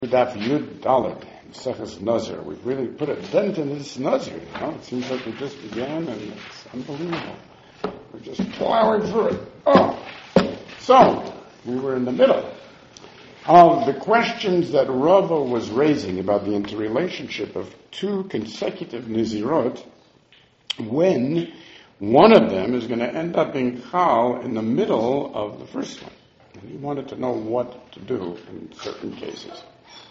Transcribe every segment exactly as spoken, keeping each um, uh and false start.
Daf Yud Dalet, Seches Nazir. We've really put a dent in this Nazir, you know. It seems like we just began, and it's unbelievable. We're just plowing through it. Oh! So, we were in the middle of the questions that Rava was raising about the interrelationship of two consecutive Nazirot, when one of them is going to end up being Chal in the middle of the first one. And he wanted to know what to do in certain cases.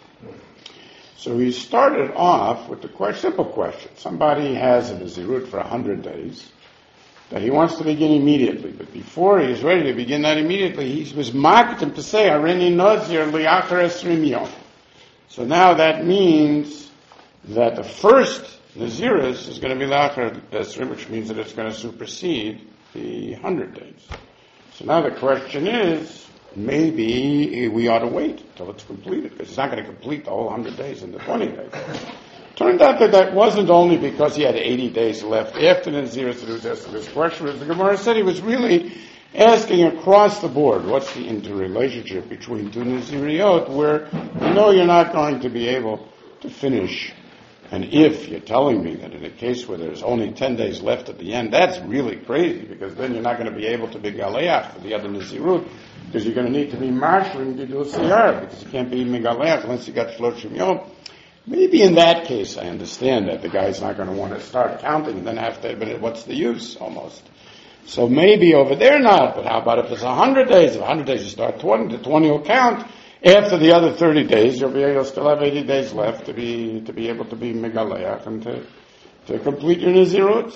So he started off with the quite simple question. Somebody has a Nazirut for a hundred days that he wants to begin immediately, but before he is ready to begin that immediately, he was marketing to say, Arini Nazir liachar esrim yom. So now that means that the first Naziris is going to be liachar esrim, which means that it's going to supersede the hundred days. So now the question is, maybe we ought to wait until it's completed, because he's not going to complete the whole one hundred days in the twenty days. Turned out that that wasn't only because he had eighty days left after the Naziris that he was asking this question. As the Gemara said, he was really asking across the board, what's the interrelationship between two Naziriot, where you know you're not going to be able to finish. And if you're telling me that in a case where there's only ten days left at the end, that's really crazy, because then you're not going to be able to be Galeach for the other Nazirut, because you're going to need to be Mashlim to do Siyar, because you can't be Megaleach unless you got Shloshim Yom. Maybe in that case, I understand that the guy's not going to want to start counting and then have to, but what's the use, almost? So maybe over there not, but how about if it's one hundred days? If one hundred days you start twenty, the twenty will count. After the other thirty days, you'll be able, still have eighty days left to be, to be able to be Megaleach and to, to complete your Nazirut.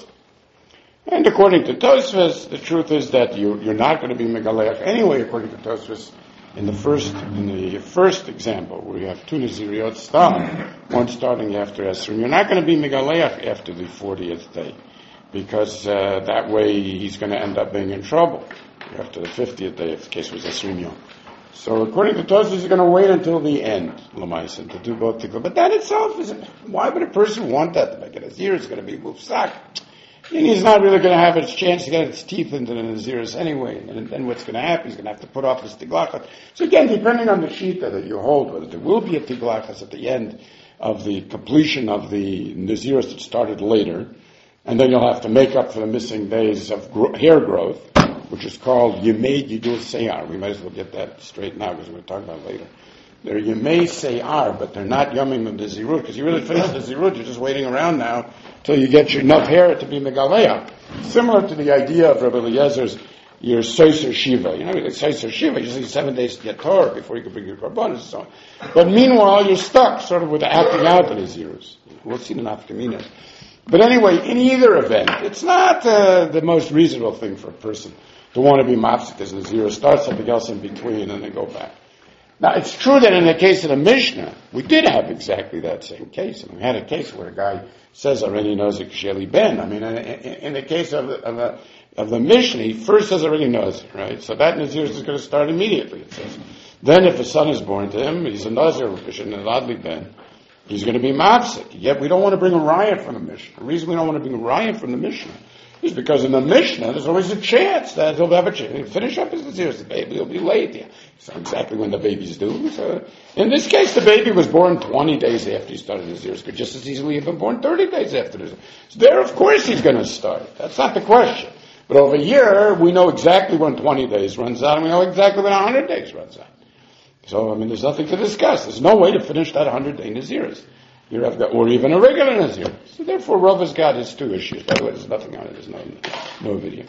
And according to Tosfos, the truth is that you, you're not going to be Megaleach anyway, according to Tosfos. In the first, in the first example, where you have two Naziriot start, one starting after Esrim, you're not going to be Megaleach after the fortieth day, because uh, that way he's going to end up being in trouble after the fiftieth day, if the case was Esrim Yom. So according to Tosfos, he's going to wait until the end, Lamaisan, to do both together. But that itself is, why would a person want that to make it? Nazir is going to be Mufsak. And he's not really going to have a chance to get its teeth into the Naziris anyway. And then what's going to happen, he's going to have to put off his Tiglachas. So again, depending on the Shita that you hold, whether there will be a Tiglachas at the end of the completion of the Naziris that started later, and then you'll have to make up for the missing days of gro- hair growth, which is called Yemei Gidul Seyar. We might as well get that straight now, because we're going to talk about it later. They're Yemei Seyar, but they're not Yomim of Nazirut, because you really finished Nazirut, you're just waiting around now till you get your enough hair to be Megaleach. Similar to the idea of Rabbi Eliezer's, your Seiser Shiva. You know, Seiser Shiva, you need seven days to get Torah before you can bring your Korbanos and so on. But meanwhile, you're stuck sort of with the acting out of Nazirus. We'll see the Nafkamina. But anyway, in either event, it's not uh, the most reasonable thing for a person to want to be Mafsik as Nazir, start something else in between and then go back. Now, it's true that in the case of the Mishnah, we did have exactly that same case. And we had a case where a guy says, already knows it Sheli Ben. I mean, in, in, in the case of, of, the, of the Mishnah, he first says already knows it, right? So that Nazir is going to start immediately, it says. Then if a son is born to him, he's a Nazir, and an Adli Ben, he's going to be Mafsik. Yet we don't want to bring a riot from the Mishnah. The reason we don't want to bring a riot from the Mishnah is because in the Mishnah, there's always a chance that he'll have a chance. He'll finish up his Naziris. The baby will be late. Yeah. It's not exactly when the baby's due. So in this case, the baby was born twenty days after he started Naziris. Could just as easily have been born thirty days after this. So there, of course, he's going to start. That's not the question. But over here, we know exactly when twenty days runs out, and we know exactly when one hundred days runs out. So, I mean, there's nothing to discuss. There's no way to finish that one hundred day Naziris. You have got, or even a regular Nazir. So therefore, Rava's got his two issues. By the way, there's nothing on it. There's no, no video.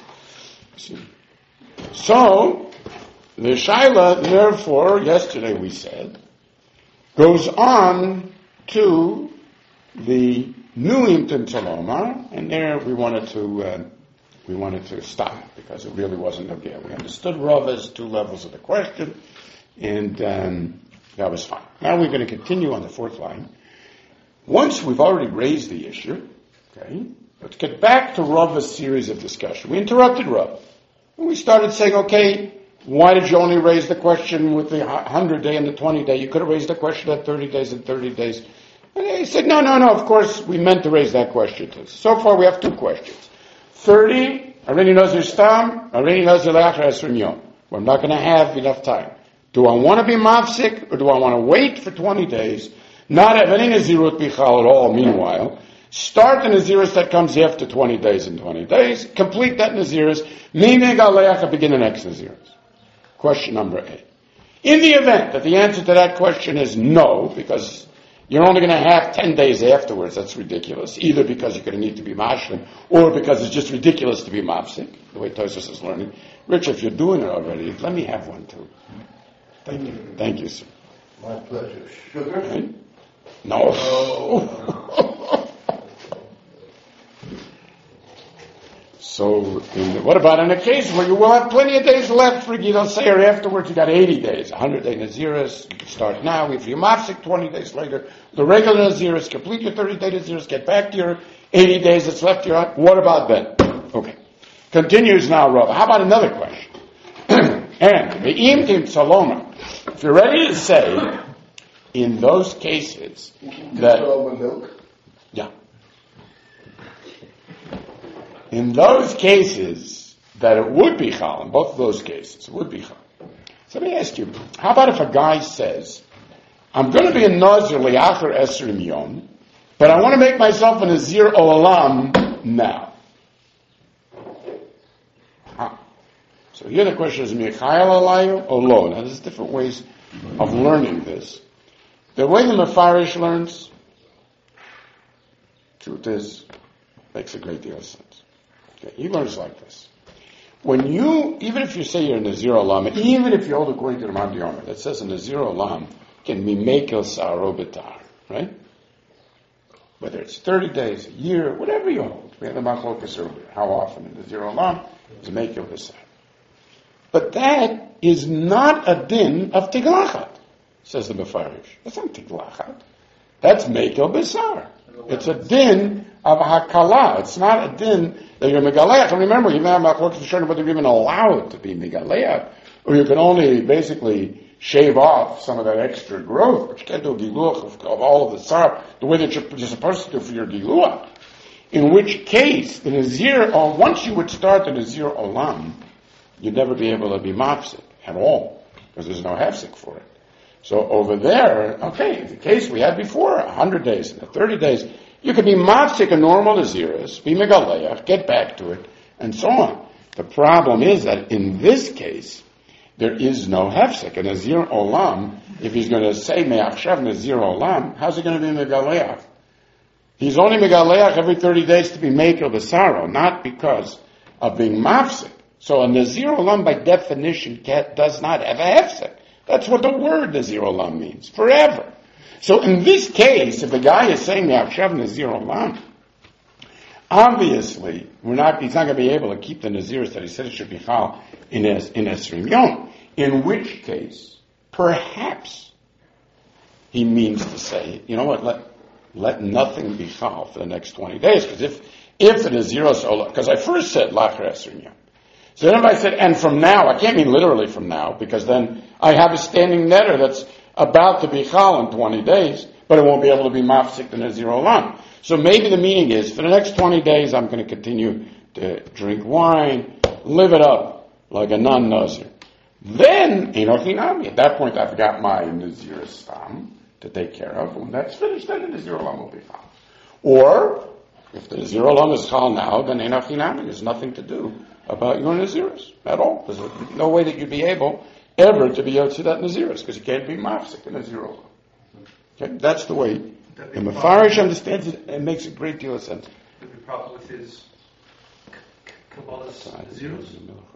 So, the Shaila, therefore, yesterday we said, goes on to the new Imtim Talomar, and there we wanted to, uh, we wanted to stop, because it really wasn't okay. We understood Rava's two levels of the question, and um, that was fine. Now we're going to continue on the fourth line. Once we've already raised the issue, okay, let's get back to Rava's series of discussion. We interrupted Rav. And we started saying, okay, why did you only raise the question with the one hundred day and the twenty day? You could have raised the question at thirty days and thirty days. And he said, no, no, no, of course we meant to raise that question too. So far we have two questions. thirty, already knows your stam, already knows your lachar esrim yom. We're not going to have enough time Do I want to be mafsik, or do I want to wait for twenty days, not have any Nazirut Bichal at all meanwhile, start the Nazirus that comes after twenty days and twenty days, complete that Nazirus, Mimegaleach, begin the next Nazirus? Question number eight. In the event that the answer to that question is no, because you're only going to have ten days afterwards, that's ridiculous, either because you're going to need to be mashlim, or because it's just ridiculous to be mafsik, the way Tosfos is learning. Rich, if you're doing it already, let me have one too. Thank you. Thank you, sir. My pleasure. Sugar? Right? No. Oh. So, in, what about in a case where you will have plenty of days left for Gidal Seir afterwards? You got eighty days, one hundred day Naziris. You can start now. If you're mafsik, twenty days later, the regular Naziris, complete your thirty day Naziris, get back to your eighty days that's left. Your what about then? Okay. Continues now, Rav. How about another question? And the imtim saloma. If you're ready to say, in those cases that milk? yeah. In those cases, that it would be chal, in both of those cases, it would be chal. So let me ask you, how about if a guy says, I'm going to be a Nazir li'achar esrim yom, but I want to make myself a Nazir olam now. Huh. So here the question is, Michayel alayu or lo? Now there's different ways of learning this. The way the Mefarish learns, truth is, makes a great deal of sense. Okay, he learns like this. When you, even if you say you're a Nazir Olam, even if you hold according to the Ramad Yomer, that says a Nazir Olam can be Mekel Saro B'tar, right? Whether it's thirty days, a year, whatever you hold. We had the Machlokas earlier. How often a Nazir Olam is Mekel B'sar. But that is not a din of Tiglachat, says the Mefarish. That's not Tiglachat. That's Mekel B'sar. It's a din of Hakala. It's not a din that you're Megaleach. And remember, you have Machlokas Rishonim whether you're even allowed to be Megaleach, or you can only basically shave off some of that extra growth, but you can't do a Giluach of, of all of the Sar the way that you're, you're supposed to do for your Giluach. In which case, the Nazir, or once you would start the Nazir Olam, you'd never be able to be mafsik at all, because there's no hefsik for it. So over there, okay, the case we had before, one hundred days and thirty days, you could be mafsik a normal Naziris, be Megaleach, get back to it, and so on. The problem is that in this case, there is no hefsik. A Nazir Olam, if he's going to say Me'achshav Nazir Olam, how's he going to be Megaleach? He's only Megaleach every thirty days to be Mekel B'saro, not because of being mafsik. So a Nazir Olam by definition does not have a hefsek. That's what the word Nazir Olam means, forever. So in this case, if the guy is saying Me'achshav Nazir Olam, obviously we're not, he's not going to be able to keep the Naziris that he said it should be chal in es, in Esrim Yom. In which case, perhaps he means to say, you know what, let let nothing be chal for the next twenty days, because if if the Naziros Olam, because I first said Lachar Esrim Yom. So then if I said, and from now, I can't mean literally from now, because then I have a standing netter that's about to be chal in twenty days, but it won't be able to be mafsik the Nazir Olam. So maybe the meaning is, for the next twenty days, I'm going to continue to drink wine, live it up like a non-Nazir. Then, Enochinami, at that point I've got my Nazir Stam to take care of. When that's finished, then the Nazir Olam will be chal. Or, if the Nazir Olam is chal now, then Enochinami, there's nothing to do about your Naziris at all. There's no way that you'd be able ever to be Yotzi that Naziris, because you can't be mafsik in Nazir Olam. Okay, that's the way the Mefarish understands it, and makes a great deal of sense. Would be problem with his Kabbalah's Nazirus?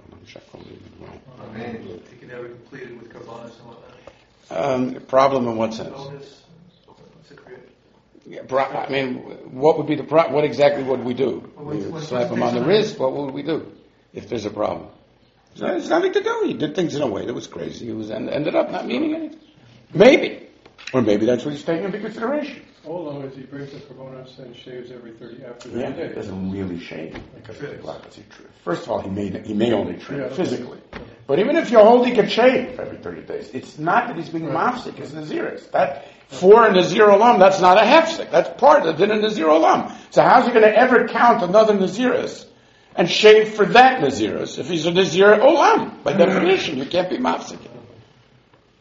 I mean, he can never complete it with Kabbalahs and whatnot. Um, problem in what sense? Bonus. What's it create? Yeah, pro- I mean, what would be the pro- what exactly would we do? Well, we would what's- slap what's him on the the wrist. What would we do if there's a problem? There's nothing to do. He did things in a way that was crazy. He was and ended up not meaning anything. Maybe, or maybe that's what he's taking into consideration. All long as he brings the Karbonos and shaves every thirty after Yeah, thirty it days. doesn't really shave because of the Fits. glycogen. First of all, he may he may only trim Yeah. physically, but even if you hold, he could shave every thirty days. It's not that he's being Right. mafsik as Naziris. That for a Nazir Olam, that's not a hefsek. That's part of the din of Nazir Olam. So how's he going to ever count another Naziris and shave for that Naziris if he's a Nazir Olam? By definition, you can't be mafsik.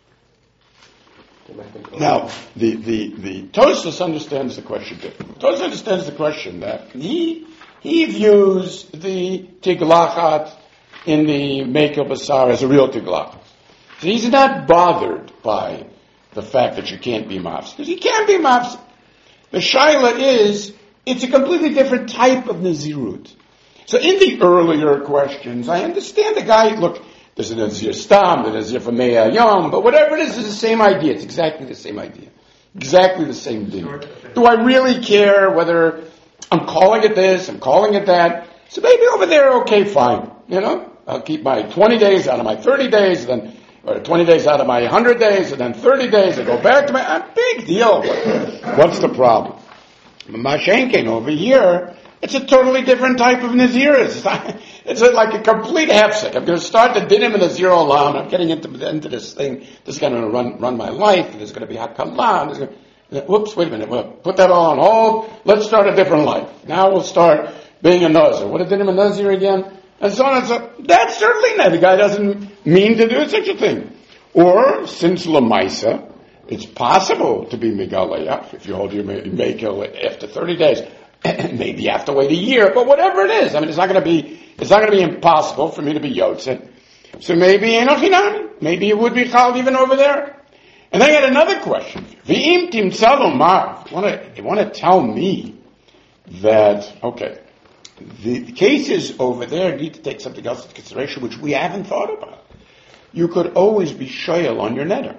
Now, the, the, the Tosfos understands the question differently. Tosfos understands the question that he, he views the tiglachat in the Mekel Basar as a real tiglachat. So he's not bothered by the fact that you can't be mafsik. Because you can be mafsik. The shaila is, it's a completely different type of nazirut. So in the earlier questions, I understand the guy, look, there's a nazir stam, there's a nazir for me'ah yom, but whatever it is, it's the same idea. It's exactly the same idea. Exactly the same thing. Do I really care whether I'm calling it this, I'm calling it that? So maybe over there, okay, fine. You know, I'll keep my twenty days out of my thirty days, then or twenty days out of my one hundred days, and then thirty days, I go back to my, a big deal. What's the problem? Mashenkin over here, it's a totally different type of Naziris. It's, not, it's like a complete hefsek. I'm going to start the dinim in the zero olam. I'm getting into, into this thing. This is going to run, run my life. There's going to be hakalah. There's going to, whoops, wait a minute. We'll put that all on hold. Let's start a different life. Now we'll start being a Nazir. What a dinim a Nazir again? And so on and so on. That's certainly not. The guy doesn't mean to do such a thing. Or, since Lamaisa, it's possible to be Megalaya if you hold your Mekel after thirty days. Maybe you have to wait a year, but whatever it is, I mean, it's not going to be, it's not going to be impossible for me to be Yotzei. So maybe Enochinami. Maybe it would be Chal even over there. And then I got another question. V'im timtzalo mar. You want to tell me that, okay, the, the cases over there need to take something else into consideration, which we haven't thought about. You could always be shoyal on your netter.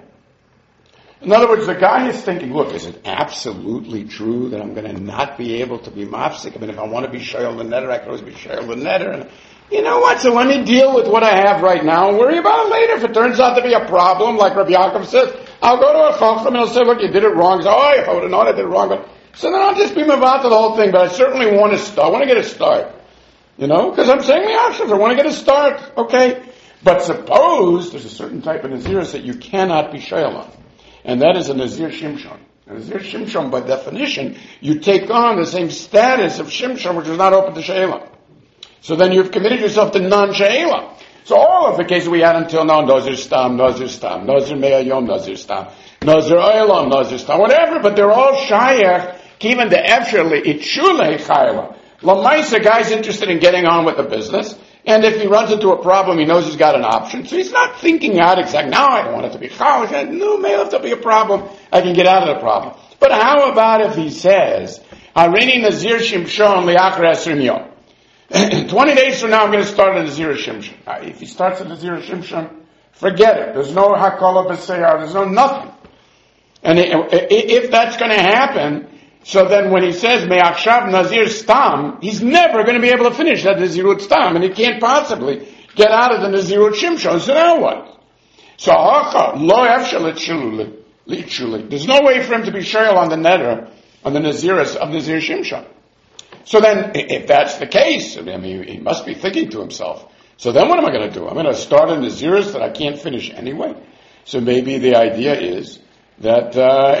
In other words, the guy is thinking, look, is it absolutely true that I'm going to not be able to be mafsik? I mean, if I want to be shoyal the netter, I can always be shoyal the netter. And you know what? So let me deal with what I have right now and worry about it later. If it turns out to be a problem, like Rabbi Yaakov says, I'll go to a chacham and I'll say, look, you did it wrong. So, oh, if I would have known I did it wrong. But, so then I'll just be mavad to the whole thing. But I certainly want to start. I want to get a start. You know? Because I'm saying the options. I want to get a start. Okay? But suppose there's a certain type of naziris that you cannot be shoyal on. And that is a Nazir Shimshon. A Nazir Shimshon, by definition, you take on the same status of Shimshon, which is not open to She'elah. So then you've committed yourself to non-She'elah. So all of the cases we had until now, Nazir Stam, Nazir Stam, Nazir Me'ah Yom, Nazir Stam, Nazir Olam, Nazir Stam, whatever, but they're all Shayach, even the Efshel, Itshulei Chayla. Lamaisa, guy's interested in getting on with the business. And if he runs into a problem, he knows he's got an option. So he's not thinking out exactly, now I don't want it to be chal. No, may have to be a problem. I can get out of the problem. But how about if he says, Harini Nazir Shimshon li'achar esrim yom. Twenty days from now, I'm going to start a Nazir Shimshon. If he starts a Nazir Shimshon, forget it. There's no hakala b'seyar. There's no nothing. And if that's going to happen, so then when he says, Me'achshav Nazir Stam, he's never going to be able to finish that Nazirut Stam, and he can't possibly get out of the Nazirut Shimshon. So now what? So, lo efshel litchuli. There's no way for him to be shoyal on the netter, on the Naziris of Nazir Shimshon. So then, if that's the case, I mean, he must be thinking to himself, so then what am I going to do? I'm going to start a Naziris that I can't finish anyway? So maybe the idea is that, uh,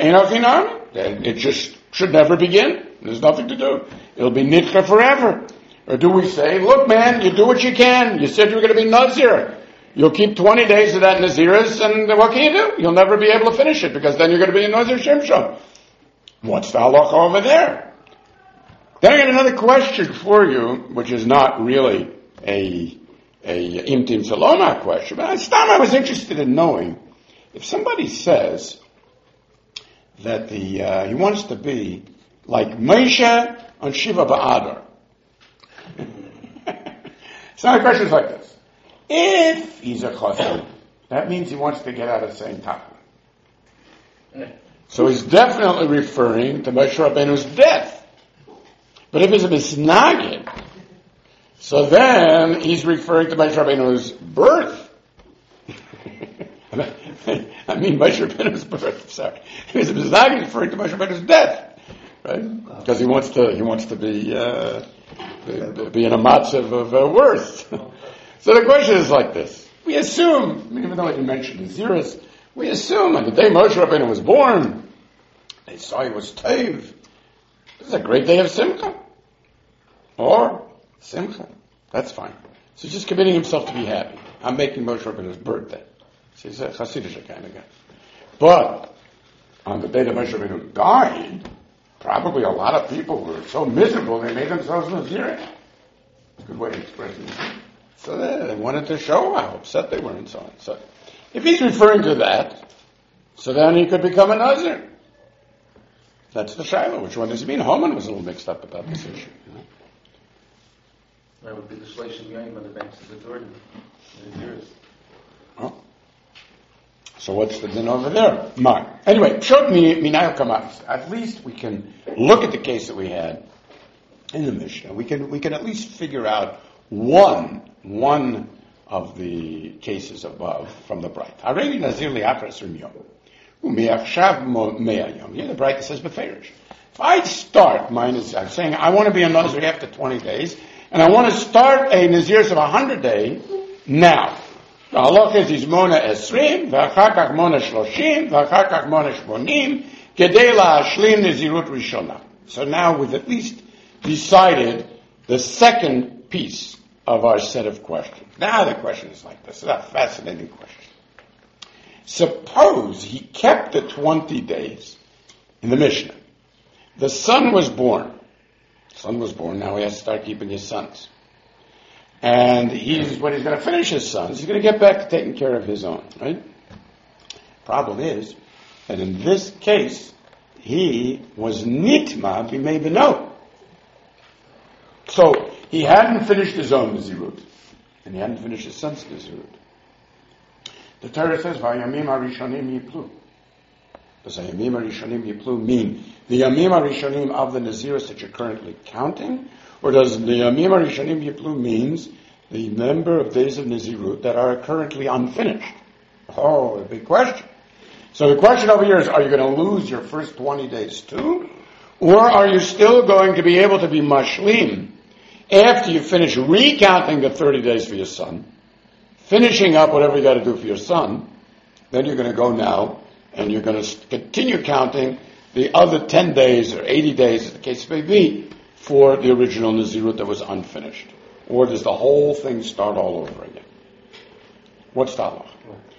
it just should never begin. There's nothing to do. It'll be nitcha forever. Or do we say, look man, you do what you can. You said you were going to be Nazir. You'll keep twenty days of that Naziris, and what can you do? You'll never be able to finish it, because then you're going to be a Nazir Shimshon. What's the halacha over there? Then I got another question for you, which is not really a, a Imtim Saloma question, but last time I was interested in knowing, if somebody says that the uh, he wants to be like Moshe on Shiva Ba'adar. So the question is like this. If he's a chassid, that means he wants to get out of saying Tachlis. So he's definitely referring to Moshe Rabbeinu's death. But if he's a misnagid, so then he's referring to Moshe Rabbeinu's birth. I mean, Moshe Rabbeinu's birth. Sorry, he's a misnagid referring to Moshe Rabbeinu's death, right? Because he wants to, he wants to be, uh, be, be in a matzav of uh, worth. So the question is like this: we assume, I mean, even though I didn't mention the zeros, we assume on the day Moshe Rabbeinu was born, they saw he was teiv. This is a great day of simcha, or simcha. That's fine. So he's just committing himself to be happy. I'm making Moshe Rabbeinu's birthday. So he's a Hasidic kind of guy. But on the day that Moshe Rabbeinu died, probably a lot of people were so miserable they made themselves Nazir. It's a good way of expressing it. So they, they wanted to show how upset they were and so on. So if he's referring to that, so then he could become a Nazir. That's the Shiloh. Which one does he mean? Haman was a little mixed up about this issue. You know? That would be the Shleishim Yom on the banks of the Jordan. Oh. So what's the din over there? Mine. Anyway, short minayil kamas. At least we can look at the case that we had in the Mishnah. We can we can at least figure out one one of the cases above from the Bright. Harei nazir li'achar esrim yom. U'mi'achshav me'ah yom. Here the Bright says beferish. If I start my nazir, I'm saying I want to be a nazir after twenty days, and I want to start a nazir of a hundred days now. ההלוך is מונה עשרים, ואחר כך מונה שלושים, ואחר כך מונה שמונים, כדי להשלים נזירות ראשונה. So now we've at least decided the second piece of our set of questions. Now the question is like this. It's a fascinating question. Suppose he kept the twenty days in the Mishnah. The son was born. The son was born, now he has to start keeping his sons. And he's, when he's going to finish his sons, he's going to get back to taking care of his own, right? Problem is that in this case, he was nitma b'mei beno. So he hadn't finished his own nazirut, and he hadn't finished his son's nazirut. The Torah says, "Vayamim harishonim yiplu." Does Hayamim harishonim yiplu mean the Yamim harishonim of the nazirus that you're currently counting? Or does the Yamim HaRishonim Yiplu means the number of days of Nazirut that are currently unfinished? Oh, a big question. So the question over here is, are you going to lose your first twenty days too? Or are you still going to be able to be mashlim after you finish recounting the thirty days for your son, finishing up whatever you got to do for your son, then you're going to go now and you're going to continue counting the other ten days or eighty days, as the case may be, for the original Nazirut that was unfinished? Or does the whole thing start all over again? What's the halacha?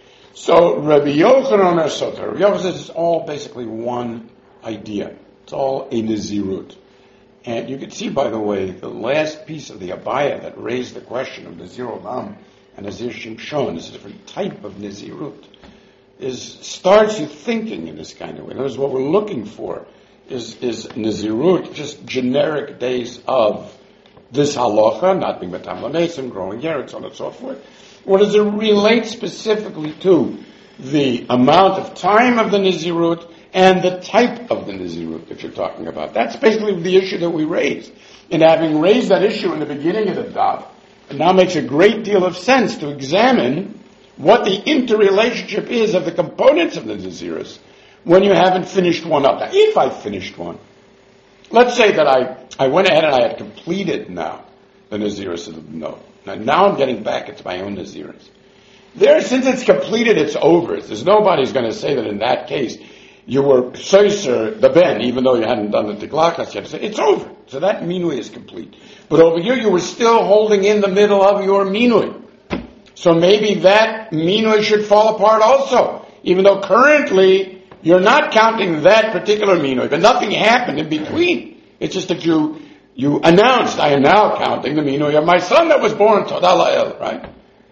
So Rabbi Yochanan Omer Soter. Rabbi Yochanan says it's all basically one idea. It's all a Nazirut. And you can see, by the way, the last piece of the Abaya that raised the question of Nazir Olam and Nazir Shimshon, is a different type of Nazirut, is starts you thinking in this kind of way. Notice what we're looking for is is Nazirut, just generic days of this halacha, not being Matam Lamesim, growing hair, and so on and so forth. Or does it relate specifically to the amount of time of the Nazirut and the type of the Nazirut that you're talking about? That's basically the issue that we raised. And having raised that issue in the beginning of the daf, it now makes a great deal of sense to examine what the interrelationship is of the components of the Nazirus when you haven't finished one up. Now, if I finished one, let's say that I, I went ahead and I had completed now the Nazirus of the no. Now, now I'm getting back into my own Nazirus. There, since it's completed, it's over. There's nobody's going to say that in that case you were soiser the ben, even though you hadn't done the tiklakas yet. It's over. So that minui is complete. But over here you were still holding in the middle of your minui. So maybe that minui should fall apart also, even though currently you're not counting that particular minui, but nothing happened in between. It's just that you you announced, I am now counting the minui of my son that was born, Todah La'el, right?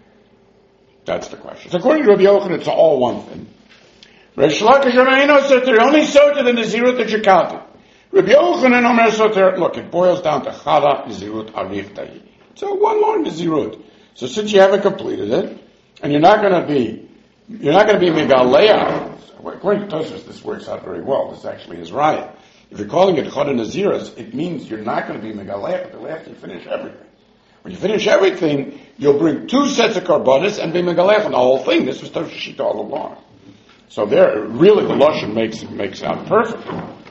That's the question. So according to Rabbi Yochanan, it's all one thing. Reish Lakish Rameinu said they're only so to the Nazirut that you're counting. Rabbi Yochanan Omer Soter, look, it boils down to Chada Nazirut Arich Tahi. It's a one long Nazirut. So since you haven't completed it, and you're not going to be, you're not going to be Megaleah. According to Tosfos, this works out very well. This actually is right. If you're calling it Chada Naziras, it means you're not going to be Megaleah until after you finish everything. When you finish everything, you'll bring two sets of karbonis and be Megaleach on the whole thing. This was Tosfos Shita all along. So there, really, the Lashon makes makes out perfect.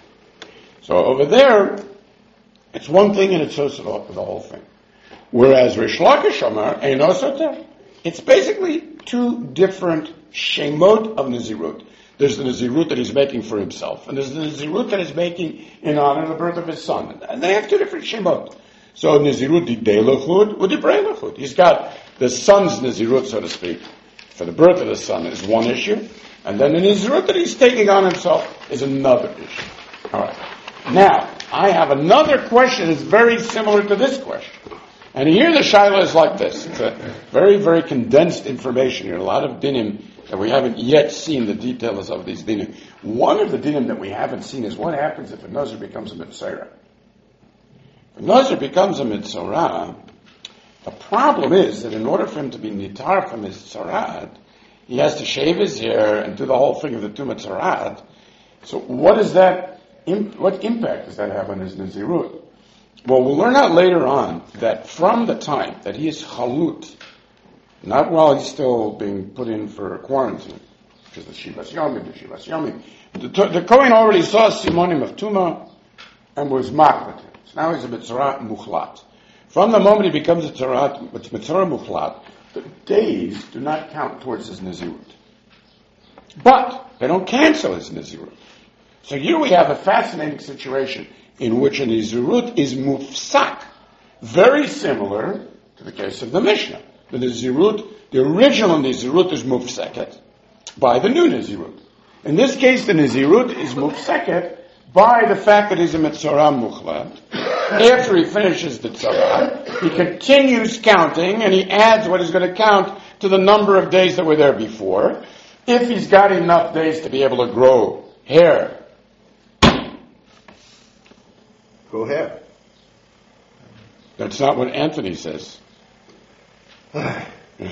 So over there, it's one thing and it's also the, the whole thing. Whereas Reish Lakish Amar Eino Soter, it's basically two different shemot of Nazirut. There's the Nazirut that he's making for himself, and there's the Nazirut that he's making in honor of the birth of his son. And they have two different shemot. So Nazirut Didei Lechud or Dibrei Lechud. He's got the son's Nazirut, so to speak, for the birth of the son is one issue. And then the Nizirut that he's taking on himself is another issue. All right. Now, I have another question that's very similar to this question. And here the shaila is like this. It's a very, very condensed information here. A lot of dinim that we haven't yet seen the details of these dinim. One of the dinim that we haven't seen is what happens if a nazir becomes a mitzvah. If a nazir becomes a mitzvah, the problem is that in order for him to be nitar from his tzarat, he has to shave his hair and do the whole thing of the tumah tzarat. So what is that? What impact does that have on his nazirut? Well, we'll learn out later on that from the time that he is chalut, not while he's still being put in for quarantine, which is the Shivas Yomim, the Shivas Yomim. The, the Kohen already saw Simonim of Tumah and was machlat. So now he's a Mitzvah Muchlat. From the moment he becomes a Tzarat, Mitzvah Muchlat, the days do not count towards his Nazirut. But they don't cancel his Nazirut. So here we have a fascinating situation in which a Nazirut is mufsak, very similar to the case of the Mishnah. The Nazirut, the original Nazirut is mufseket by the new Nazirut. In this case, the Nazirut is mufseket by the fact that he's a Mitzvah Muchlat. After he finishes the Tzara, he continues counting and he adds what he's going to count to the number of days that were there before. If he's got enough days to be able to grow hair. Go ahead. That's not what Anthony says. Yeah.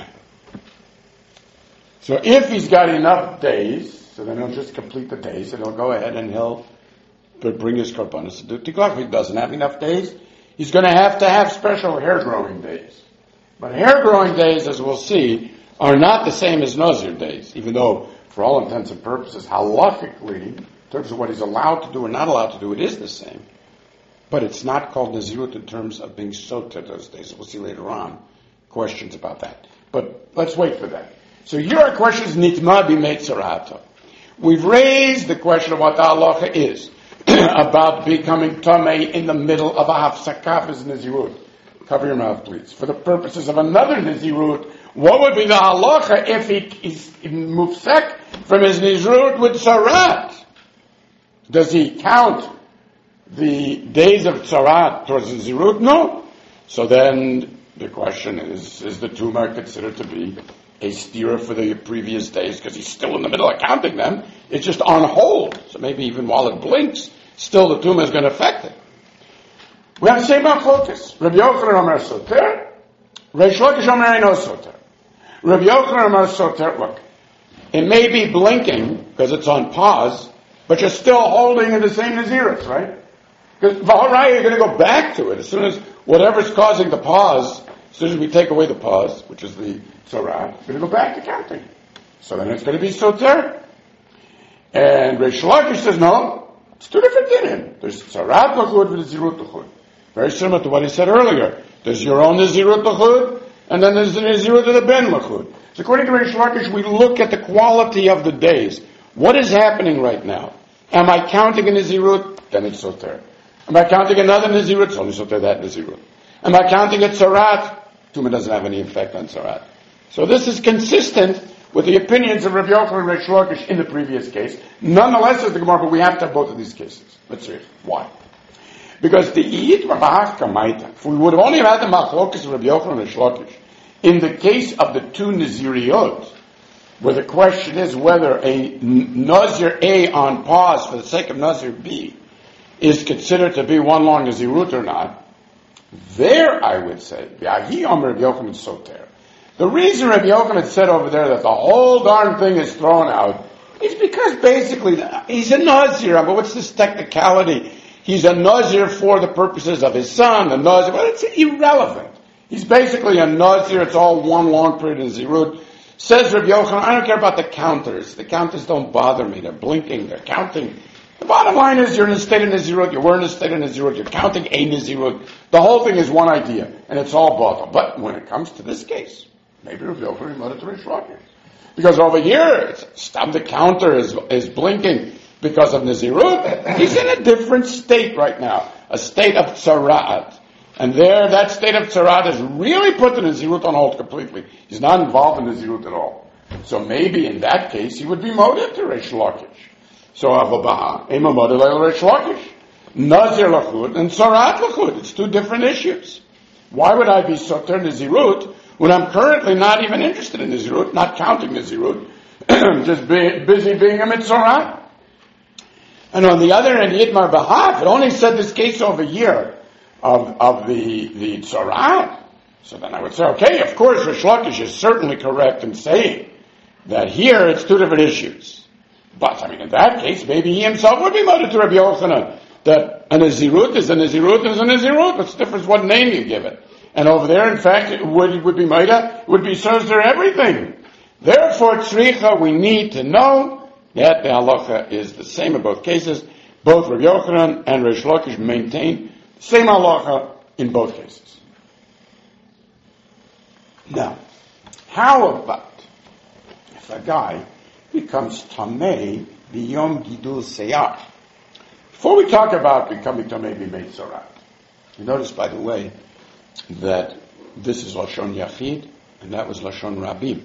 So if he's got enough days, so then he'll just complete the days and he'll go ahead and he'll bring his korbanos to do tiklach. If he doesn't have enough days, he's going to have to have special hair growing days. But hair growing days, as we'll see, are not the same as Nazir days, even though, for all intents and purposes, halachically, in terms of what he's allowed to do or not allowed to do, it is the same. But it's not called Nazirut in terms of being soter those days. We'll see later on questions about that. But let's wait for that. So here are questions, nitma b'mei tzarato. We've raised the question of what the halacha is about becoming tamei in the middle of a hafsakah as Nazirut. Cover your mouth, please. For the purposes of another Nazirut, what would be the halacha if he is mufsek from his Nazirut with tzarat? Does he count the days of tzarat towards the Nazirut? No. So then the question is, is the tumah considered to be a steer for the previous days because he's still in the middle of counting them? It's just on hold. So maybe even while it blinks, still the tumah is going to affect it. We have the same machlokas. Rabbi Yochanan Omer Soter, Reish Lakish Omer Eino Soter. Rabbi Yochanan Omer Soter, look, it may be blinking because it's on pause, but you're still holding in the same Nazirus, right? Because V'haraya, you're going to go back to it. As soon as whatever's causing the pause, as soon as we take away the pause, which is the tzara, we're going to go back to counting. So then it's going to be soter. And Reish Lakish says, no, it's two different dinim. There's tzarat l'chud and zirut l'chud. Very similar to what he said earlier. There's your own zirut l'chud, and then there's the zirut of the ben l'chud. So according to Reish Lakish, we look at the quality of the days. What is happening right now? Am I counting a Nazirut? Then it's soter. Am I counting another Nazirut? It's only soter that Nazirut. Am I counting a Tzarat? Tumah doesn't have any effect on Tzarat. So this is consistent with the opinions of Rabbi Yochanan and Reish Lakish in the previous case. Nonetheless, says the Gemara, but we have to have both of these cases. Let's see. Why? Because the Iyit Rabahach Kamaita, if we would have only had the Machlokas of Rabbi Yochanan and Reish Lakish, in the case of the two Naziriyot, where the question is whether a Nazir A on pause for the sake of Nazir B is considered to be one long Nazirut or not, there I would say, the reason Rabbi Yochanan said over there that the whole darn thing is thrown out is because basically he's a Nazir, but what's this technicality? He's a Nazir for the purposes of his son, a Nazir, but it's irrelevant. He's basically a Nazir, it's all one long period of Nazirut. Says Rabbi Yochanan, I don't care about the counters. The counters don't bother me. They're blinking. They're counting. The bottom line is you're in a state of Nazirut. You were in a state of Nazirut. You're counting a Nazirut. The whole thing is one idea, and it's all bottle. But when it comes to this case, maybe Rabbi Yochanan let it to Reish Lakish. Because over here, it's, stop the counter is, is blinking because of Nazirut. He's in a different state right now. A state of Tzarat. And there, that state of Tzarat has really put the Nazirut on hold completely. He's not involved in Nazirut at all. So maybe in that case he would be moded to Reish Lakish. So Avobaha, Ema moded Reish Lakish. Nazir Lachud and Sarat Lachud. It's two different issues. Why would I be Soter Nazirut when I'm currently not even interested in Nazirut, not counting Nazirut, just be, busy being a Mitzorat? And on the other hand, Yitmar Bahav, it only said this case over here of, of the, the Tzorat. So then I would say, okay, of course, Rish Lakish is certainly correct in saying that here it's two different issues. But, I mean, in that case, maybe he himself would be moted to Rabbi Yochanan that a Nazirut is a Nazirut is a Nazirut. What's the difference what name you give it? And over there, in fact, it would, it would be Maida, it would be Surzer everything. Therefore, Tzricha, we need to know that the halacha is the same in both cases. Both Rabbi Yochanan and Rish Lakish maintain the same halacha in both cases. Now, how about if a guy becomes Tamei biyom gidul seyar? Before we talk about becoming Tamei b'mei tzorat, you notice, by the way, that this is Lashon Yachid, and that was Lashon Rabim.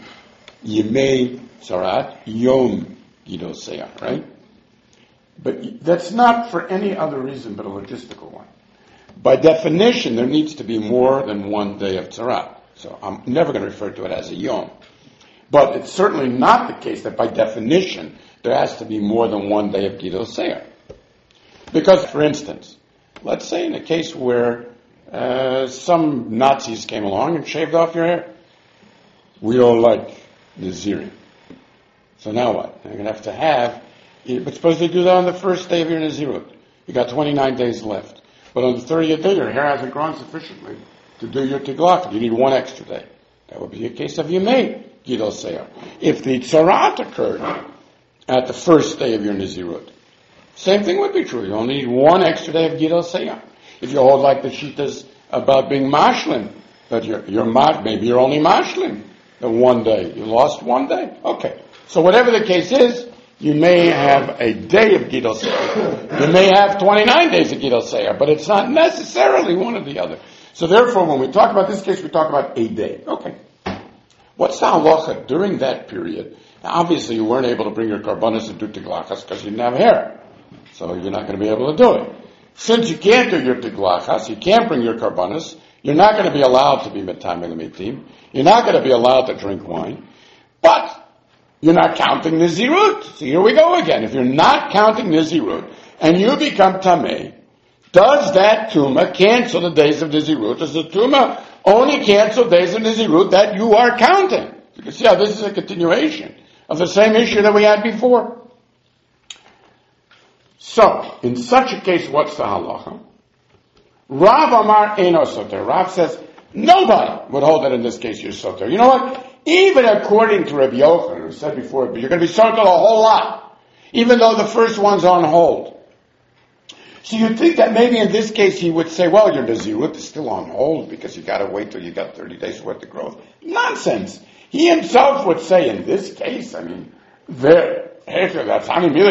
Yemei tzorat, yom gidul seyar, right? But that's not for any other reason but a logistical one. By definition, there needs to be more than one day of tzorat. So I'm never going to refer to it as a yom. But it's certainly not the case that by definition there has to be more than one day of Gidul Seir. Because, for instance, let's say in a case where uh, some Nazis came along and shaved off your hair. We don't like Nazirim. So now what? You're going to have to have, but suppose they do that on the first day of your Nazirut. You got twenty-nine days left. But on the thirtieth day, your hair hasn't grown sufficiently to do your tiglach. You need one extra day. That would be a case of Yemei Gidul Seir. If the tzarat occurred at the first day of your Nazirut, same thing would be true. You only need one extra day of Gidul Seir. If you hold like the Shitas about being mashlim, but you're, you're maybe you're only mashlim the one day. You lost one day. Okay. So whatever the case is, you may have a day of Gidul Seir. You may have twenty-nine days of Gidul Seir, but it's not necessarily one or the other. So therefore, when we talk about this case, we talk about a day. Okay. What's the halacha during that period? Now, obviously, you weren't able to bring your karbanos and do tiglachas because you didn't have hair. So you're not going to be able to do it. Since you can't do your tiglachas, you can't bring your karbanos, you're not going to be allowed to be metamei l'mitim. You're not going to be allowed to drink wine. But you're not counting Nazirut. So here we go again. If you're not counting Nazirut and you become tamei, does that Tuma cancel the days of Nazirut? Does the Tuma only cancel days of Nazirut that you are counting? You can see how this is a continuation of the same issue that we had before. So, in such a case, what's the halacha? Rav Amar Eino Soter. Rav says, nobody would hold that in this case you're Soter. You know what? Even according to Rabbi Yochanan, who said before, you're going to be Soter a whole lot, even though the first one's on hold. So you'd think that maybe in this case he would say, well, your Nazirut is still on hold because you got to wait till you got thirty days worth of growth. Nonsense. He himself would say in this case, I mean, there, that's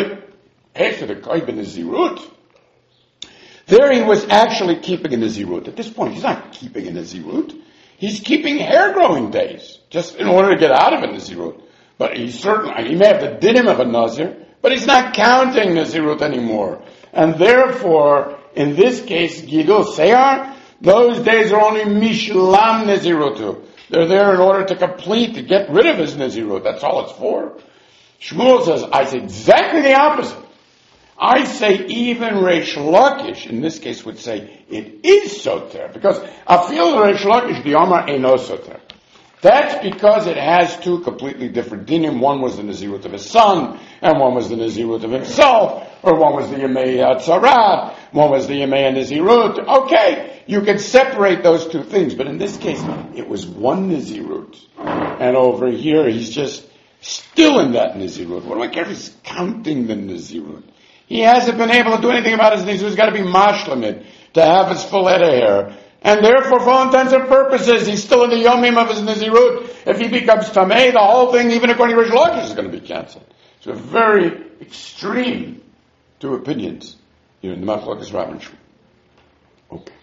there he was actually keeping a Nazirut. At this point, he's not keeping a Nazirut. He's keeping hair growing days, just in order to get out of a Nazirut. But he certainly, he may have the dinim of a Nazir, but he's not counting Nazirut anymore. And therefore, in this case, Gidul Seir, those days are only Mishlam Nazirutu. They're there in order to complete, to get rid of his Nazirut. That's all it's for. Shmuel says, I say exactly the opposite. I say even Reish Lakish, in this case, would say it is Soter. Because Afil Reish Lakish, the Omar Eino Soter. That's because it has two completely different dinim. One was the Nazirut of his son, and one was the Nazirut of himself, or one was the Yemei Tzarat, one was the Yemei Nazirut. Okay, you can separate those two things, but in this case, it was one Nazirut. And over here, he's just still in that Nazirut. What do I care if he's counting the Nazirut? He hasn't been able to do anything about his Nazirut. He's got to be mashlamid to have his full head of hair. And therefore, for all intents and purposes, he's still in the yomim of his Nazirut. If he becomes Tamei, the whole thing, even according to Rish Lakish, is going to be cancelled. So very extreme two opinions here in the Machlokes Rav and Shmuel. Okay.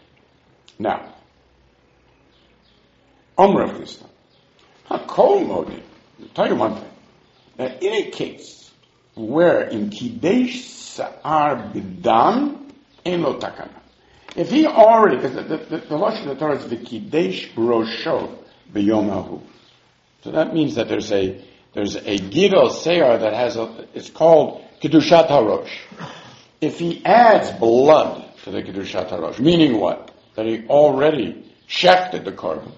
Now, Omer Chisda. HaKol Modi. I'll tell you one thing. That in a case where in Kidesh Sa'ar B'dam, Ein Lo Takana. If he already, because the, the, the, the Lashon of the Torah is V'kidesh Rosho B'yom Hahu. So that means that there's a, there's a Gidol Seyar that has a, it's called Kedushat HaRosh. If he adds blood to the Kedushat HaRosh, meaning what? That he already shechted the korban.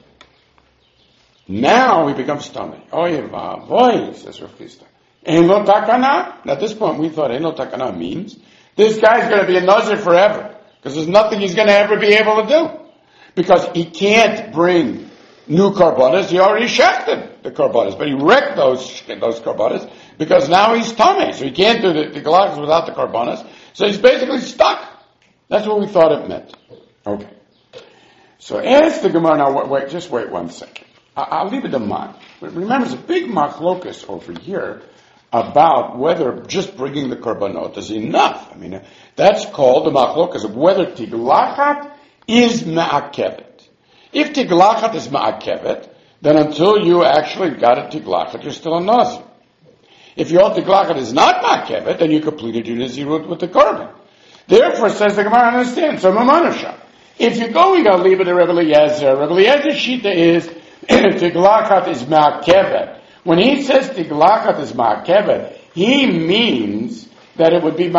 Now he becomes tummy. Oy vavoy, says Rav Chisda. Ein lo takana? At this point we thought ein lo takana means this guy's going to be a nazir forever. Because there's nothing he's going to ever be able to do. Because he can't bring new korbanos. He already shechted the korbanos. But he wrecked those, those korbanos because now he's tummy. So he can't do the, the galachas without the korbanos. So he's basically stuck. That's what we thought it meant. Okay. So as the Gemara, now wait, wait just wait one second. I'll leave it in mind. But remember, there's a big machlokus over here about whether just bringing the korbanot is enough. I mean, that's called the machlokus of whether tiglachat is ma'akevet. If tiglachat is ma'akevet, then until you actually got a tiglachat, you're still a nazir. If your tiglachat is not ma'akevet, then you completed your nazirut with the korban. Therefore, says the Gemara, understand, so mamanusha. If you're going to leave it to Rebbe Eliezer, Rebbe Eliezer's shita is tiglachat is ma'akevet. When he says tiglachat is ma'akevet, he means that it would be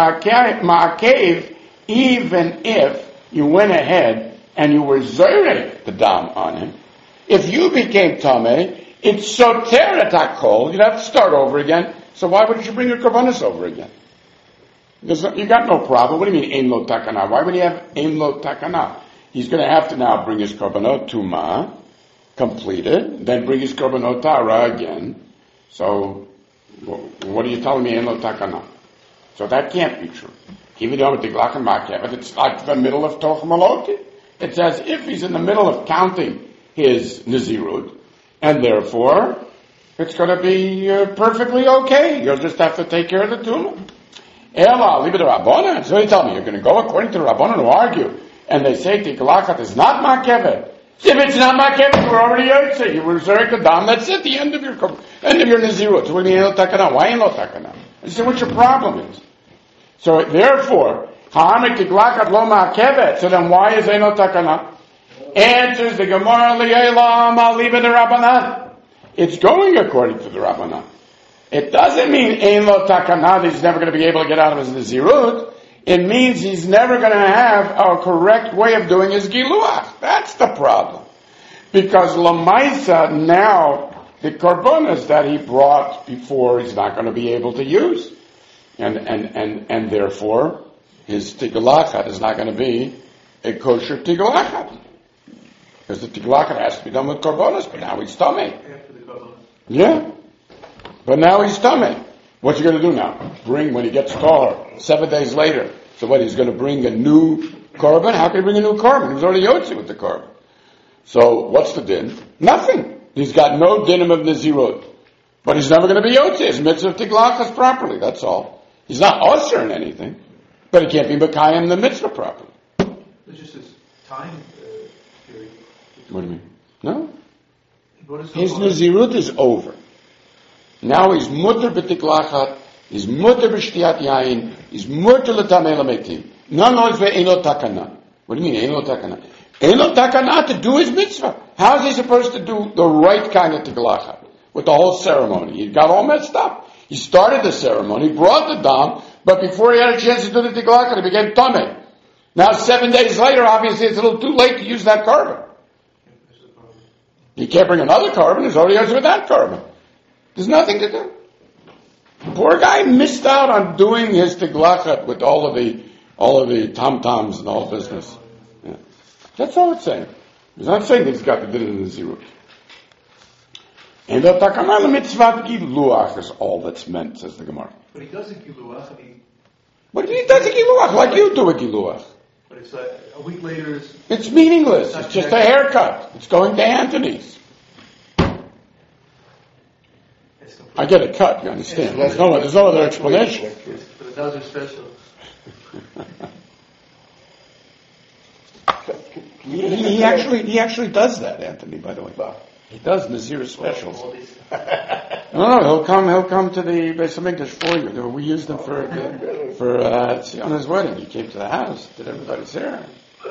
ma'akev even if you went ahead and you were zerek the dam on him. If you became tameh, it's soteret hakol. You'd have to start over again. So why wouldn't you bring your korbanos over again? Because you got no problem. What do you mean ein lo takana? Why would he have ein lo takana? He's going to have to now bring his korbanot tuma, completed, then bring his korbanot tara again. So, what are you telling me, ein lo takana? So that can't be true. Even though it's like the middle of Toch Maloti. It's as if he's in the middle of counting his Nazirut, and therefore, it's going to be uh, perfectly okay. You'll just have to take care of the tumah. Ela, leave it to Rabbanan. So you tell me, you're going to go according to the Rabbanan who argue, and they say tiglachat is not ma'akevet. If it's not ma'akevet, we're already yotze. You were zerek the dam. That's it. The end of your end of your nazirut. So what do you mean ein lo takana? Why ain't lo takana? I say what your problem is. So therefore, ha'amek tiglachat lo ma'akevet. So then why is ein lo takana? Answers the Gemara li'elam. I'll leave it to Rabbanan. It's going according to the Rabbanan. It doesn't mean ein lo takana that he's never going to be able to get out of his nazirut. It means he's never going to have a correct way of doing his giluach. That's the problem. Because Lamaisa now, the korbanos that he brought before, he's not going to be able to use. And, and, and, and therefore, his tiglachat is not going to be a kosher tiglachat. Because the tiglachat has to be done with korbanos, but now he's tummy. After the korbanos. Yeah. But now he's tummy. What's he going to do now? Bring, when he gets tahor, seven days later. So what, he's going to bring a new korban? How can he bring a new korban? He's already yotzi with the korban. So, what's the din? Nothing. He's got no dinim of nazirut. But he's never going to be yotzi. His mitzvah of tiglachas properly, that's all. He's not usher in anything. But he can't be mekayim the mitzvah properly. It's just his time uh, period. What do you mean? No. His, his nazirut is over. Now he's mutter b'tiglachat, he's mutter b'shtiyat yain, he's mutter l'tamei l'metim. None knows where ein lo takana. What do you mean, ein lo takana? Ein lo takana to do his mitzvah. How is he supposed to do the right kind of tiglachat? With the whole ceremony. He got all messed up. He started the ceremony, brought the dam, but before he had a chance to do the tiglachat, he became tamei. Now seven days later, obviously it's a little too late to use that korban. He can't bring another korban, he's already used with that korban. There's nothing to do. The poor guy missed out on doing his tiglachat with all of the all of the tom-toms and all business. Yeah. That's all it's saying. It's not saying that he's got to do it in the zirut. And the takana mitzvah giluach is all that's meant, says the Gemara. But he does a giluach. He, but he does a giluach like you do a giluach. But it's like a week later. It's, it's meaningless. It's just a haircut. It's going to Anthony's. I get a cut, you understand? There's no, there's no other explanation. But it does are special. he, he actually he actually does that, Anthony, by the way. He does Nazir specials. No, no, he'll come. He'll come to the Beis Hamikdash for you. We used him for for uh, on his wedding. He came to the house, did everybody's hair.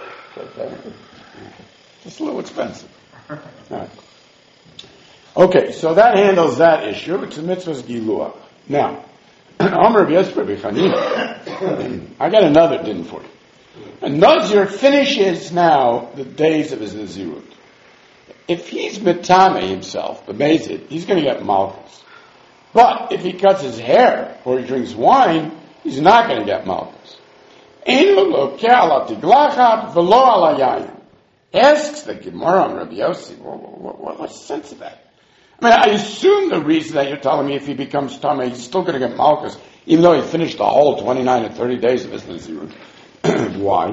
Just a little expensive. All right. Okay, so that handles that issue. It's a mitzvah's gilua. Now, Amar Yesper B'Chanina. I got another din for you. A Nazir finishes now the days of his Nazirut. If he's metame himself, the Bezid, he's going to get malchus. But if he cuts his hair or he drinks wine, he's not going to get malchus. Asks the Gemara on Rabbi Yossi, what, what, what's the sense of that? I mean, I assume the reason that you're telling me if he becomes tame, he's still going to get malchus, even though he finished the whole twenty-nine or thirty days of his Nazirut. Why?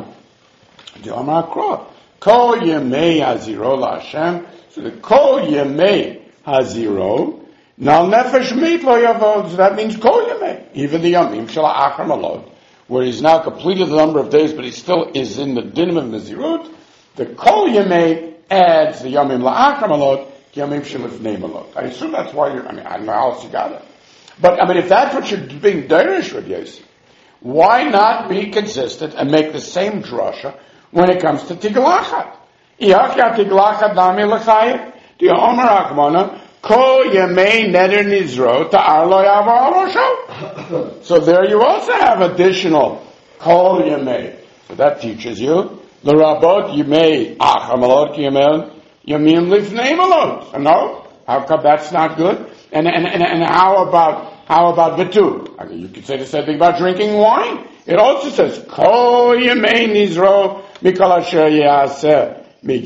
The Amar Krov. Kol Yemei Haziro LaHashem. So the Kol Yemei Haziro. Now Nefesh Mit Lo Yavod. So that means Kol Yemei. Even the Yamim Shel HaAchar Malod, where he's now completed the number of days, but he still is in the din of Nazirut. The Kol Yemei adds the Yamim LaAchar Malod, Yamim Shel Lifnei Malod. I assume that's why you're, I mean, I don't know how else you got it. But, I mean, if that's what you're being derish with, Yossi, why not be consistent and make the same drasha when it comes to Tiglachat? Iyachya Tiglachat Nami L'chayim. The Omer Akmona, Kol Yemei Neder Nizro Ta'ar Lo Yavar Arosho. So there you also have additional Kol Yemei. So that teaches you, L'rabot Yemei Achar Malod Ki Yemei Yamim Lifnei Malod. So no? How come that's not good? And, and, and, and how about How about Vitu? I mean, you could say the same thing about drinking wine. It also says, Kol Yemei Nizro Mikol Asher Yaseh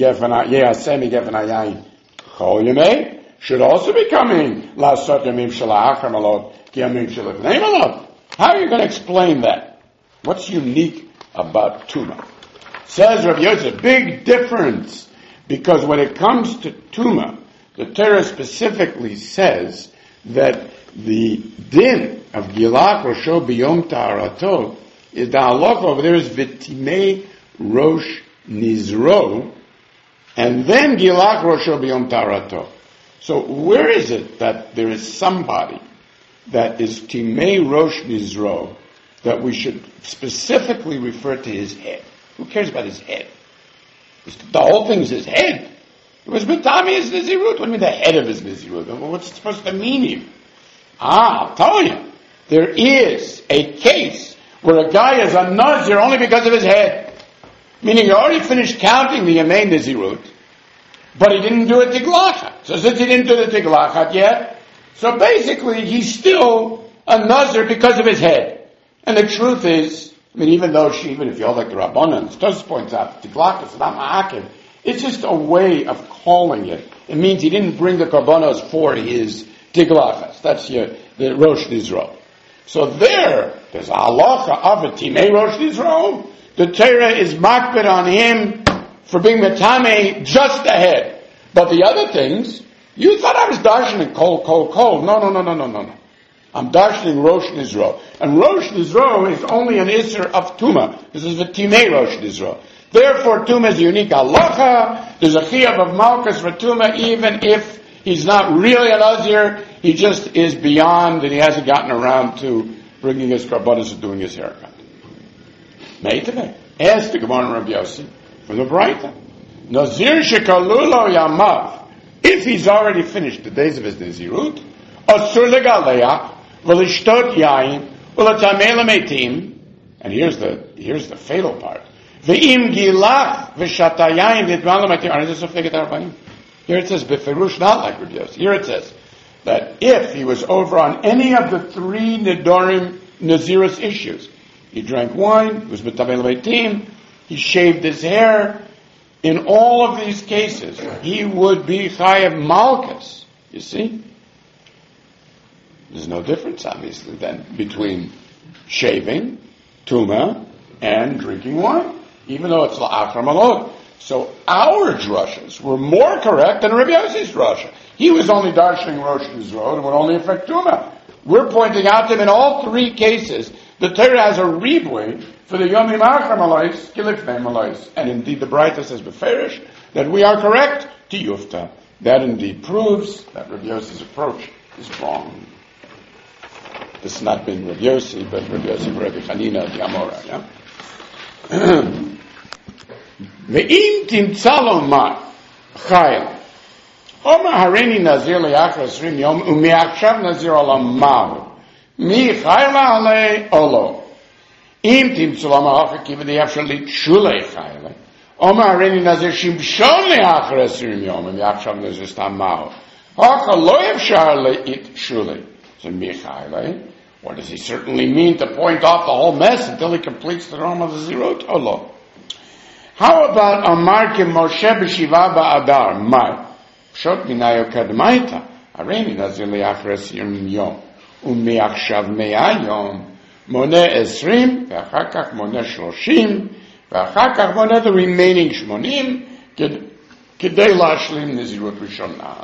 Migefan Hayayin. Kol Yemei should also be coming. Lasot Yamim Shel HaAchar Malod Ki Yamim Shel Lifnei Malod. How are you going to explain that? What's unique about Tuma? Says Rabbi Yosef, big difference. Because when it comes to Tuma, the Torah specifically says that the din of Gilak Rosho B'Yom Ta'arato is the halacha over there is V'timei Rosh Nizro, and then Gilak Rosho B'Yom Ta'arato. So where is it that there is somebody that is Timei Rosh Nizro that we should specifically refer to his head? Who cares about his head? The whole thing is his head. It was B'tami his Nizirut. What do you mean the head of his Nizirut? What's it supposed to mean here? Ah, I'll tell you. There is a case where a guy is a Nazir only because of his head. Meaning he already finished counting the Yemei Nizirut, but he didn't do a Tiglachat. So since he didn't do the Tiglachat yet, so basically he's still a Nazir because of his head. And the truth is, I mean, even though she, even if you hold like the Rabbanan, Tosfos points out, Tiglachat is not Ma'akiv. It's just a way of calling it. It means he didn't bring the Karbanos for his Tiglachas. That's your, the Rosh Nizro. So there, there's a halacha of a Timei Rosh Nizro. The Torah is makbid on him for being metame just the head. But the other things, you thought I was darshaning kol, kol, kol. No, no, no, no, no, no, no. I'm darshaning Rosh Nizro. And Rosh Nizro is only an Isser of Tuma. This is the Timei Rosh Nizro. Therefore, Tuma is a unique halacha. There's a chiyuv of malchus for Tuma even if he's not really a Nazir, he just is beyond and he hasn't gotten around to bringing his karbanos and doing his haircut. Meitave. Ask the Gemara Rabbi Yossi from the Braita. Nazir shekalulo yamav. If he's already finished the days of his Nazirut, asur legaleach, v'lishtot yain, v'latamei l'meitim, and here's the, here's the fatal part. V'im gilach v'shatayayin v'idman l'meitim. Aren't this a figure d'arbaim? Here it says, Beferush, not like Rabbi Yossi. Here it says that if he was over on any of the three Nidorim Nazirus issues, he drank wine, he was B'tamei l'meitim, he shaved his hair, in all of these cases, he would be Chayav Malchus. You see? There's no difference, obviously, then, between shaving, Tuma, and drinking wine, even though it's La'achar Malod. So our drushes were more correct than Rabbi Yossi's drusha. He was only darshaning Rosh Nizro and would only affect Tuma. We're pointing out to him in all three cases, the Torah has a ribui for the Yomim Achar Malais, Kilifnei Malais. And indeed the Braita says Beferish that we are correct to Yufta That indeed proves that Rabbi Yossi's approach is wrong. This has not been Rabbi Yossi, but Rabbi Yossi Rabbi Chanina the Amora, yeah? Ve'im timtzalo ma chayla Omer harini nazir liachar esrim yom u'mi'achshav nazir olam mahu mi chayla alei olo im timtzalo ma hacha kiva di'afshal litshulei chayla Omer harini nazir shimshon liachar esrim yom u'mi'achshav nazir stam mahu hacha lo yafshar le'it shulei so mi chayla. What does he certainly mean to point off the whole mess until he completes the Rome of the Zirut? Oh, lo. How about Amar Kim Moshe b'Shiva ba'Adar? Mai. Pshot minayo kadmaita. Areni nazir li'achres yom yom. U'mi'achshav mea yom. Moneh esrim. Ve'achar kach moneh shloshim. Ve'achar kach moneh the remaining shmonim. Kedei la'ashlim Nazirut Rishonah.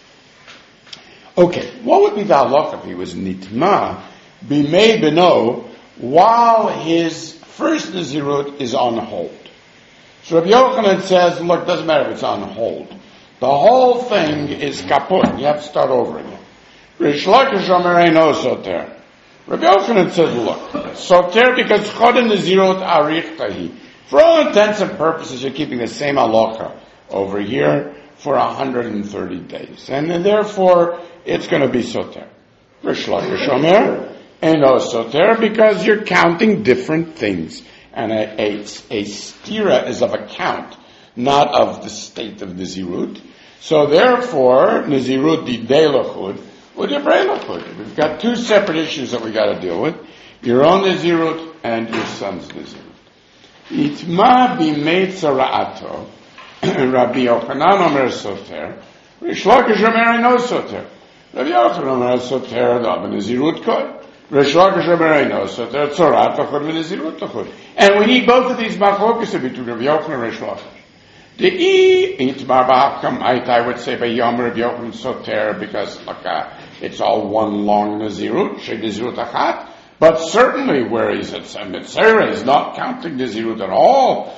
Okay, what would be the halach if he was nitma? Bimei beno, while his first Nazirut is on hold. So Rabbi Yochanan says, look, doesn't matter if it's on hold. The whole thing is kaput. You have to start over again. Rish Lakish Omer Eino Soter. Rabbi Yochanan says, look, Soter because Choden Nazirut Arich Tahi. For all intents and purposes, you're keeping the same halacha over here for one hundred thirty days. And then therefore, it's going to be Soter. Rish Lakish Omer Eino Soter because you're counting different things. And a, a, a stira is of account, not of the state of Nazirut. So therefore, Nazirut didei lachud, u'divrei lachud. We've got two separate issues that we got to deal with. Your own Nazirut and your son's Nazirut. Itma bimei tzara'ato, Rabbi Yochanan omer soter, Rish Lakish omer eino soter. Rabbi Yochanan omer soter, the Nazirut kod. Rish Lakish omer eino soter, tzarat lachud v'Nazirut lachud. And we need both of these machlokas between Rabbi Yochanan and Rish Lakish. The e itmar ba'achkam, I would say by Yom Rabbi Yochanan soter, because look, uh, it's all one long Nazirut, she Nazirut achat. But certainly where he's at Mitzera, he's not counting Nazirut at all.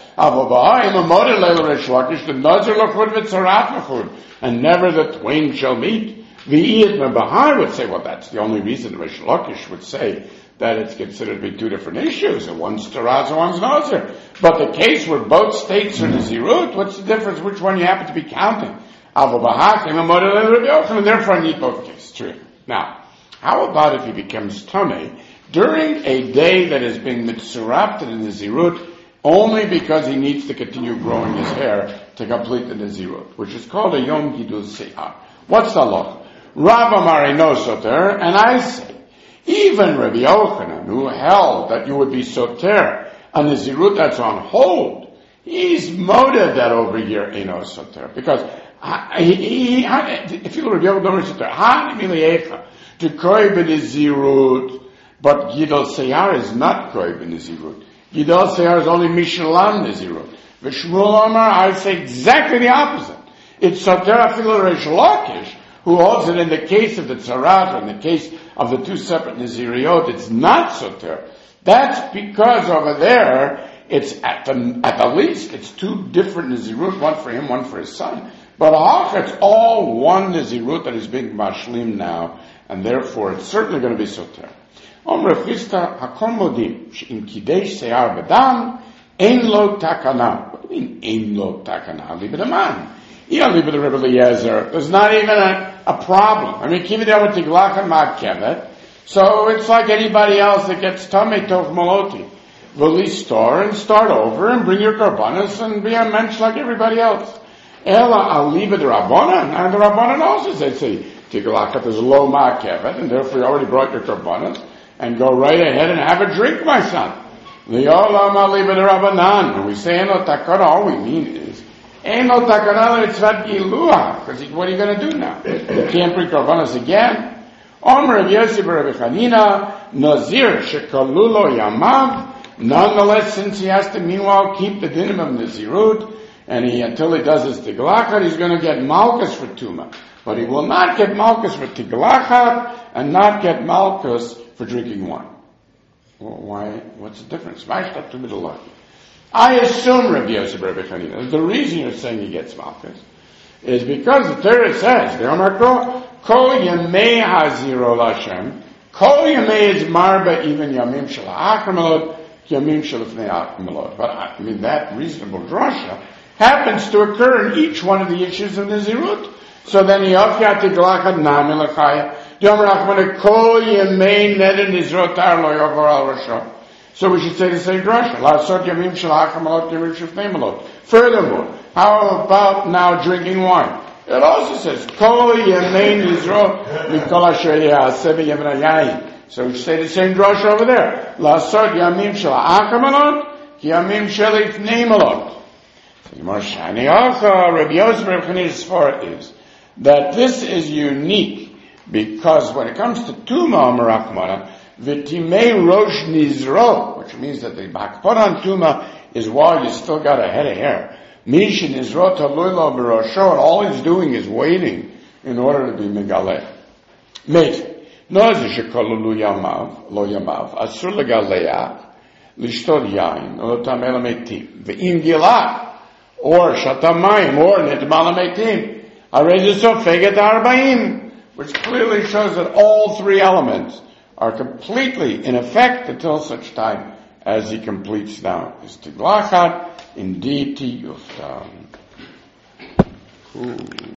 And never the twain shall meet. The Bahar would say, well, that's the only reason Rish Lakish would say that it's considered to be two different issues, and one's Taraz and one's Nazir. But the case where both states are Nazirut, what's the difference which one you happen to be counting? And therefore I need both cases. True. Now, how about if he becomes Tameh during a day that is being mitzurapted in Nazirut only because he needs to continue growing his hair to complete the Nazirut, which is called a Yom Gidul Se'ar. What's the law? Rav Amar eino soter, and I say, even Rabbi Yochanan, who held that you would be soter, and the Nazirut that's on hold, he's moted that over here eino soter, because he, he, he, if you Rabbi Yochanan soter, han miliecha to koi b'Nazirut. But Gidol Seyar is not Kroy b'Nazirut. Gidol Seyar is only Mishalam Nazirut. V'Shmuel Omar, I say exactly the opposite. It's Soter Afilu Rish Lakish, who holds it in the case of the Tzarat, or in the case of the two separate Naziriot, it's not Soter. That's because over there, it's at the, at the least, it's two different Nazirut, one for him, one for his son. But Hach, it's all one Nazirut that is being Mashlim now, and therefore it's certainly going to be Soter. Omer Chisda hakol modim she'im kidei se'ar b'dam ein lo takana. What do you mean ein lo takana? Leave it a man. You don't leave it a Rebbe Eliezer. There's not even a, a problem. I mean, kivit el tiglach and ma'kevet. So it's like anybody else that gets tamei tov maloti. Release store and start over and bring your karbanos and be a mensch like everybody else. Ela I'll leave it the Rabbanan, and the Rabbanan also said, say tiglachat is low ma'kevet, and therefore you already brought your karbanos. And go right ahead and have a drink, my son. And we say Eno Takana, all we mean is Eno Takana Litzvat Gilua. Because what are you going to do now? You can't bring Karbanos again. Omer Rav Yossi Rav Chanina, Nazir Shekalulo Yamav. Nonetheless, since he has to meanwhile keep the dinim of Nazirut, and he until he does his Tiglachat, he's going to get Malchus for Tuma. But he will not get Malchus for Tiglachat, and not get Malchus for drinking wine. Well, why? What's the difference? I assume, Rabbi Yosef Rabbi Chanina, the reason you're saying he gets Malchus is because the Torah says, the Omar Kol Yamei Haziro Lashem, Kol Yamei is Marba, even Yamim Shel Achamelot, Yamim Shel Lefnei Achamelot. But I mean, that reasonable drasha happens to occur in each one of the issues of Nazirut. So then, Yofya Tiglachad Nami Lachaya, Yom Rachmana Kol Yamei Neden Nizrotar Lo Yovar Al Rasha. So we should say the same drasha. La'asot Yamim Shel Achamelot, Yamim Shel Lefnei Achamelot. Furthermore, how about now drinking wine? It also says, Kol Yemein Yisro Mikol Asher Ya'aseh B'Yevra Yayin. So we say the same drasha over there. La'asot Yamim Shel Achamelot, Yamim Shel Lefnei Achamelot. The Gemara Shani Acha, Rabbi Yosef Reb Chanina's svara is that this is unique because when it comes to Tuma Amarachmana, V'timei Rosh Nizro, which means that the Bakpot on Tuma is while you still got a head of hair. Mishin Nizro Taluilo B'Rosho, and all he's doing is waiting in order to be Megaleh. Mate, no Zishakolu Lo Yamav, Lo Yamav, Asur Legaleach, Lishtod Yain, Lo Tamel Metim, V'im Gilah, or Shatamayim, or Netmal Metim, Arezuso Feget Arbaim, which clearly shows that all three elements are completely in effect until such time as he completes now his Tiglachat, indeed Tiyuftam.